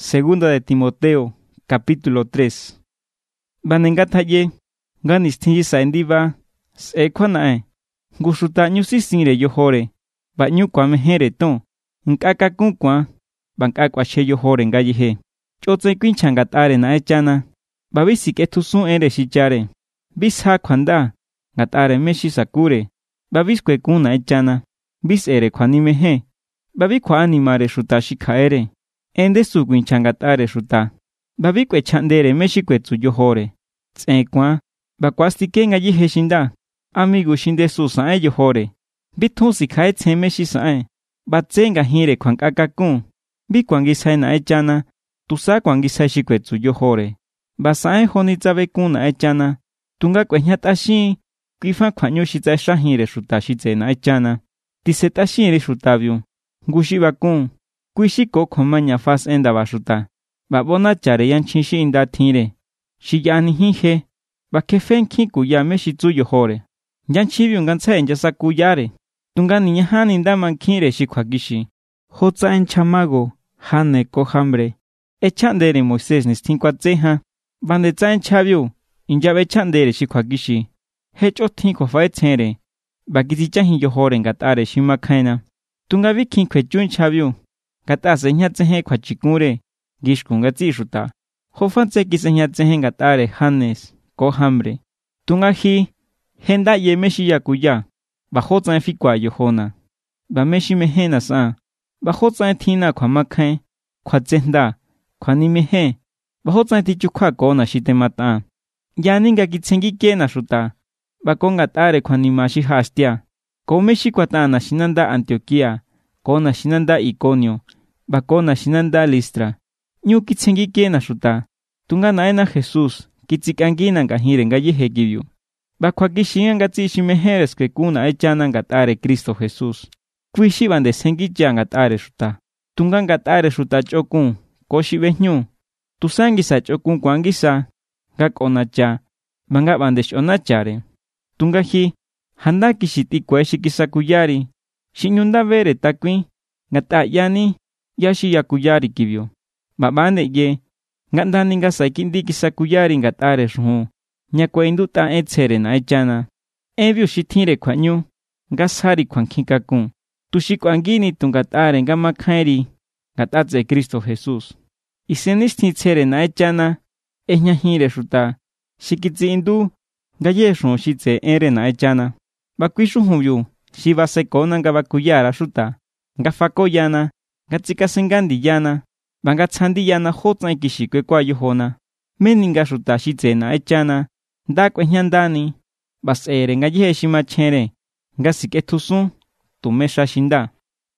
Segunda de Timoteo, capítulo 3. Banengataye, ganis tinjisa endiva, sekwana Gushuta nyusisire yohore, banyu kwa mehere ton, nkaka kunkwa, bankakwa she yohore ngayehe. Chotse quinchangatare na echana, babisi que tusun ere shichare. Bis ha kwanda, gatare meshi sakure, babis kwe kuna echana, bis ere kwanimehe, babi kwa animare shuta shikaere. Ende su quinchangatare shuta, babi kwe chandere meshi kwe tsu yohore. Tsekwa, bakwastike ngayehe shinda. Amigo shinde susa yohore. Bitun si kae tseme shisae. Batsenga hire kwankakakun. Bi kwangisai na echana. Tusa kwangisai shikwetsu yohore. Basae honitsabe kun na echana. Tunga kwenyatashi. Kifan kwanyo shitsa shahire shuta shitse na echana. Tisetashire shutabyu. Ngushi bakun. Kuishiko komanya fas enda bashuta. Babona chare yanchinshi inda tire. Shiyani hinje. Bakefen kiku ya meshitsu yohore. Yanchibyo ngansa enjasa kuyare. Tunga niña hani ndaman kire shikwagishi. Hotsa en chamago, hane kohambre. Echandere Moisés nistinkwatseha. Bandetsa en chabyo, inyabe chandere shikwagishi. Hecho tinko faetzere. Bakitichahin yohore ngatare shimakaina. Tunga vikin kwechun chabyo. Gatase nyatsehe kwachikure. Gishkungatsi shuta. Hofatse kisenyatsehe ngatare hanes, kohambre. Tunga hi. Henda ye meshi yakuya. Bajotsa en fikwa yohona. Ba meshi mehena sa. Bajotsa en tina kwa makhe. Kwa tsenda. Kwa ni mehe. Bajotsa en tichukwa kona shitemata. Yaninga kitsengi kena shuta. Bakonga tare kwa ni mashi hastia. Ko meshi kwa tana shinanda Antioquia. Kona shinanda Iconio. Bakona shinanda Listra. Nyu kitsengi kena shuta. Tunga naena Jesús. Kitsikangina ngahire ngayehe gibyu. Bakwagishinga ngatsi meheres que kuna echana ngatare Cristo Jesús. Kuishi bande sengicha ngatare shuta. Tunga ngatare shuta chokun, koshi behnyu. Tusangisa chokun kwangisa, gakonacha, banga bande shonachare. Tunga hi, handa kishiti kweshi kisakuyari. Shinyunda vere takwi, ngata yani, yashi yakuyari kibyo. Babane ye, ngandani ngasakindi kisakuyari ngatare shuhu. Nyakwa induta etsere na echana. Ebyo shitire kwanyu. Ngasari kwankikakun. Tushikwangini tungatare ngamakhairi. Gatatse Cristo Jesús. Isenisti tsere na echana. Eñahire shuta. Shikitsi indu. Gayeshun shitse ere na echana. Bakwishu huyu. Shibase kona ngabakuyara shuta. Ngafakoyana. Gatsikasengandi yana. Bangatsandi yana hotsa ikishikwe kwa yohona. Meninga shuta shitse na echana. Ndakwe nyandani, basere ngayehe shimachere, ngasike tusun, tumesha shinda.